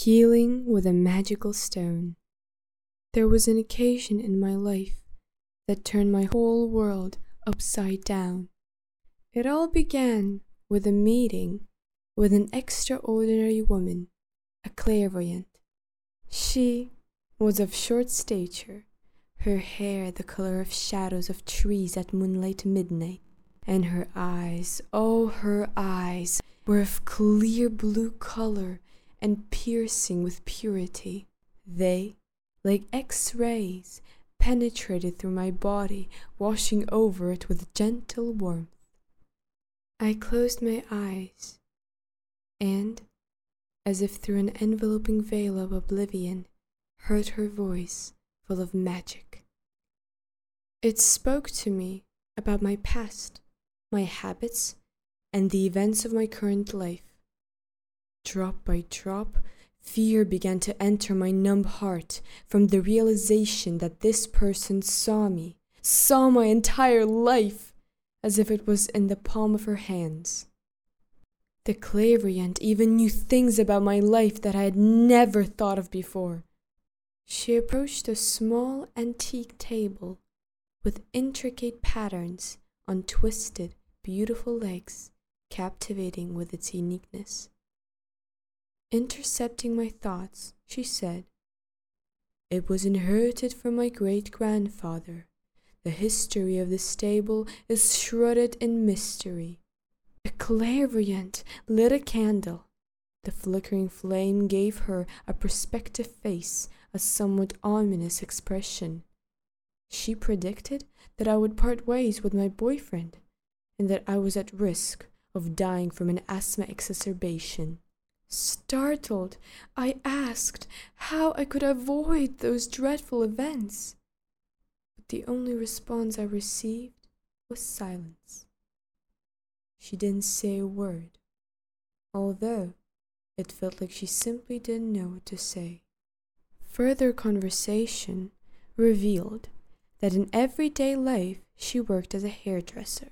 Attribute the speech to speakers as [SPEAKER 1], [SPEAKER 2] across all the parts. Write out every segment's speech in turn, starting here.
[SPEAKER 1] Healing with a magical stone. There was an occasion in my life that turned my whole world upside down. It all began with a meeting with an extraordinary woman, a clairvoyant. She was of short stature, her hair the color of shadows of trees at moonlight midnight, and her eyes, oh, her eyes, were of clear blue color and piercing with purity. They, like X-rays, penetrated through my body, washing over it with gentle warmth. I closed my eyes, and, as if through an enveloping veil of oblivion, heard her voice full of magic. It spoke to me about my past, my habits, and the events of my current life. Drop by drop, fear began to enter my numb heart from the realization that this person saw me, saw my entire life, as if it was in the palm of her hands. The clairvoyant even knew things about my life that I had never thought of before. She approached a small antique table with intricate patterns on twisted, beautiful legs, captivating with its uniqueness. Intercepting my thoughts, she said, "It was inherited from my great-grandfather. The history of this stable is shrouded in mystery." The clairvoyant lit a candle. The flickering flame gave her a perspective face, a somewhat ominous expression. She predicted that I would part ways with my boyfriend, and that I was at risk of dying from an asthma exacerbation. Startled, I asked how I could avoid those dreadful events. But the only response I received was silence. She didn't say a word, although it felt like she simply didn't know what to say. Further conversation revealed that in everyday life she worked as a hairdresser.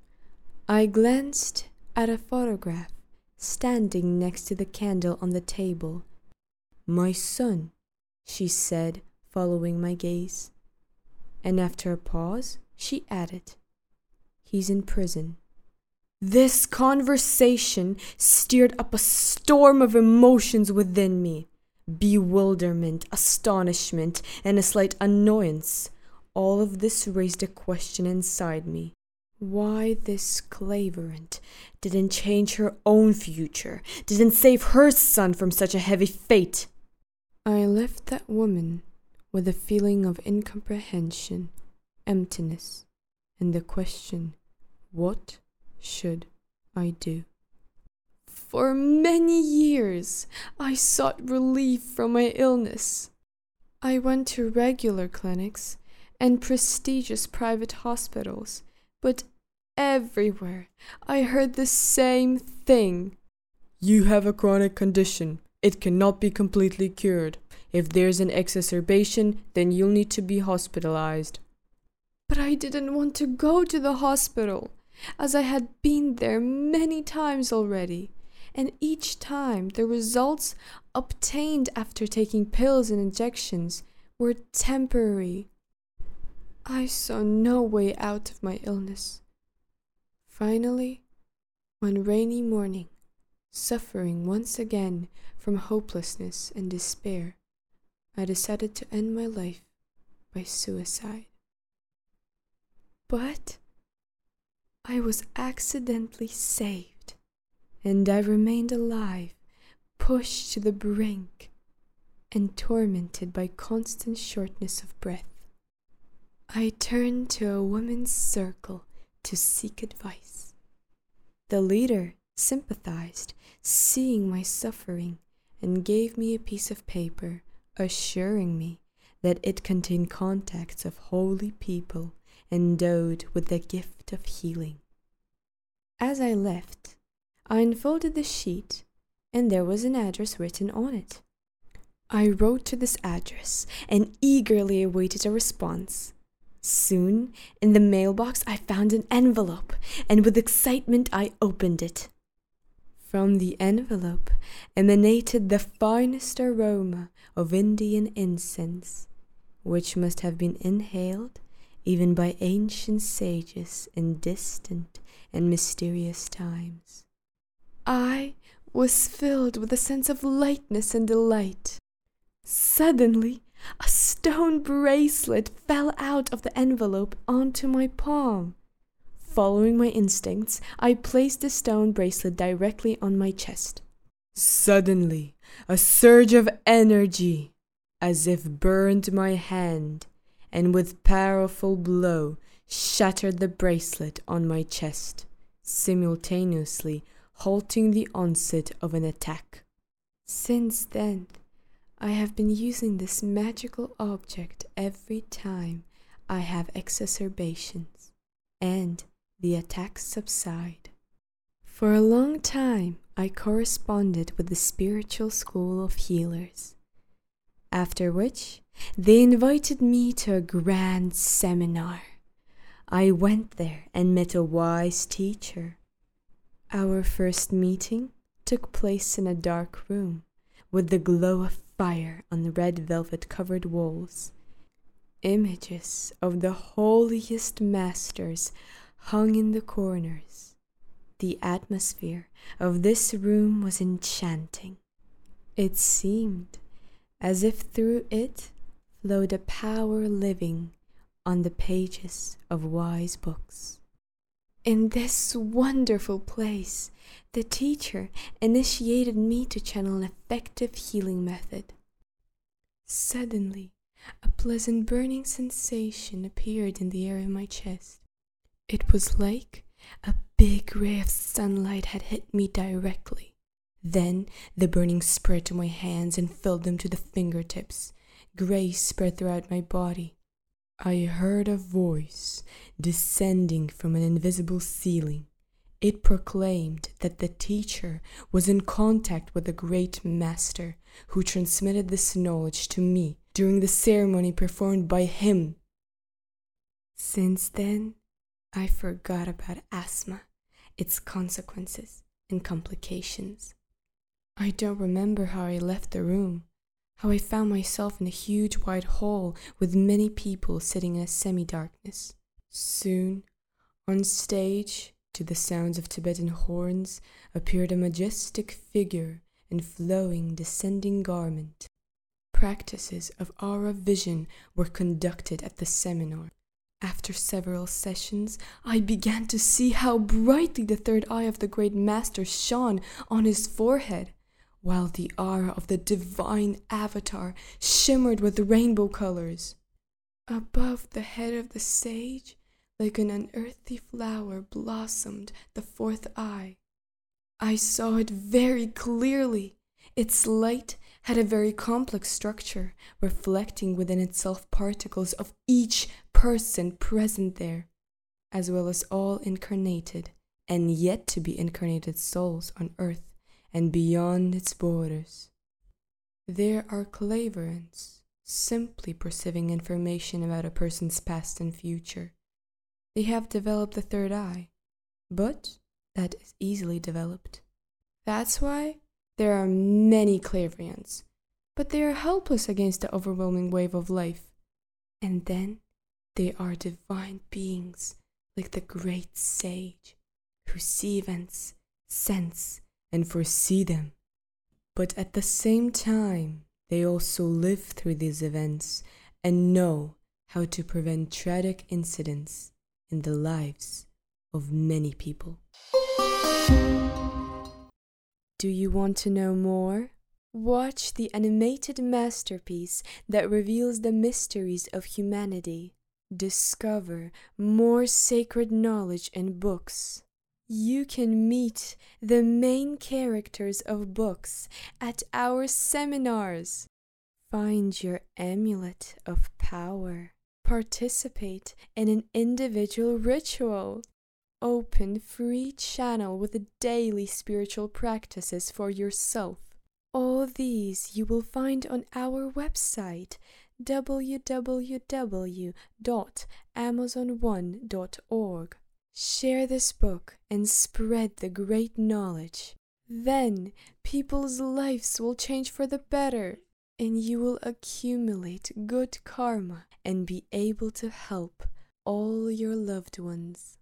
[SPEAKER 1] I glanced at a photograph standing next to the candle on the table. "My son," she said, following my gaze. And after a pause, she added, "He's in prison." This conversation stirred up a storm of emotions within me. Bewilderment, astonishment, and a slight annoyance. All of this raised a question inside me. Why this clairvoyant didn't change her own future, didn't save her son from such a heavy fate. I left that woman with a feeling of incomprehension, emptiness, and the question, what should I do? For many years, I sought relief from my illness. I went to regular clinics and prestigious private hospitals, but everywhere I heard the same thing. "You have a chronic condition. It cannot be completely cured. If there's an exacerbation, then you'll need to be hospitalized." But I didn't want to go to the hospital, as I had been there many times already, and each time the results obtained after taking pills and injections were temporary. I saw no way out of my illness. Finally, one rainy morning, suffering once again from hopelessness and despair, I decided to end my life by suicide. But I was accidentally saved, and I remained alive, pushed to the brink, and tormented by constant shortness of breath. I turned to a women's circle to seek advice. The leader sympathized, seeing my suffering, and gave me a piece of paper, assuring me that it contained contacts of holy people endowed with the gift of healing. As I left, I unfolded the sheet, and there was an address written on it. I wrote to this address and eagerly awaited a response. Soon, in the mailbox, I found an envelope, and with excitement I opened it. From the envelope emanated the finest aroma of Indian incense, which must have been inhaled even by ancient sages in distant and mysterious times. I was filled with a sense of lightness and delight. Suddenly, a stone bracelet fell out of the envelope onto my palm. Following my instincts, I placed the stone bracelet directly on my chest. Suddenly, a surge of energy, as if burned my hand, and with powerful blow shattered the bracelet on my chest, simultaneously halting the onset of an attack. Since then, I have been using this magical object every time I have exacerbations, and the attacks subside. For a long time, I corresponded with the spiritual school of healers, after which they invited me to a grand seminar. I went there and met a wise teacher. Our first meeting took place in a dark room with the glow of fire on the red velvet-covered walls. Images of the holiest masters hung in the corners. The atmosphere of this room was enchanting. It seemed as if through it flowed a power living on the pages of wise books. In this wonderful place, the teacher initiated me to channel an effective healing method. Suddenly, a pleasant burning sensation appeared in the area of my chest. It was like a big ray of sunlight had hit me directly. Then the burning spread to my hands and filled them to the fingertips. Grace spread throughout my body. I heard a voice descending from an invisible ceiling. It proclaimed that the teacher was in contact with the great master who transmitted this knowledge to me during the ceremony performed by him. Since then, I forgot about asthma, its consequences and complications. I don't remember how I left the room, how I found myself in a huge wide hall with many people sitting in a semi-darkness. Soon, on stage, to the sounds of Tibetan horns, appeared a majestic figure in flowing descending garment. Practices of aura vision were conducted at the seminar. After several sessions, I began to see how brightly the third eye of the great master shone on his forehead, while the aura of the divine avatar shimmered with rainbow colors. Above the head of the sage, like an unearthly flower, blossomed the fourth eye. I saw it very clearly. Its light had a very complex structure, reflecting within itself particles of each person present there, as well as all incarnated and yet to be incarnated souls on earth and beyond its borders. There are clairvoyants, simply perceiving information about a person's past and future. They have developed the third eye, but that is easily developed. That's why there are many clairvoyants, but they are helpless against the overwhelming wave of life. And then they are divine beings like the great sage, who see events, sense, and foresee them. But at the same time, they also live through these events and know how to prevent tragic incidents in the lives of many people. Do you want to know more? Watch the animated masterpiece that reveals the mysteries of humanity. Discover more sacred knowledge in books. You can meet the main characters of books at our seminars. Find your amulet of power. Participate in an individual ritual. Open free channel with daily spiritual practices for yourself. All these you will find on our website www.amazon1.org. Share this book and spread the great knowledge. Then people's lives will change for the better, and you will accumulate good karma and be able to help all your loved ones.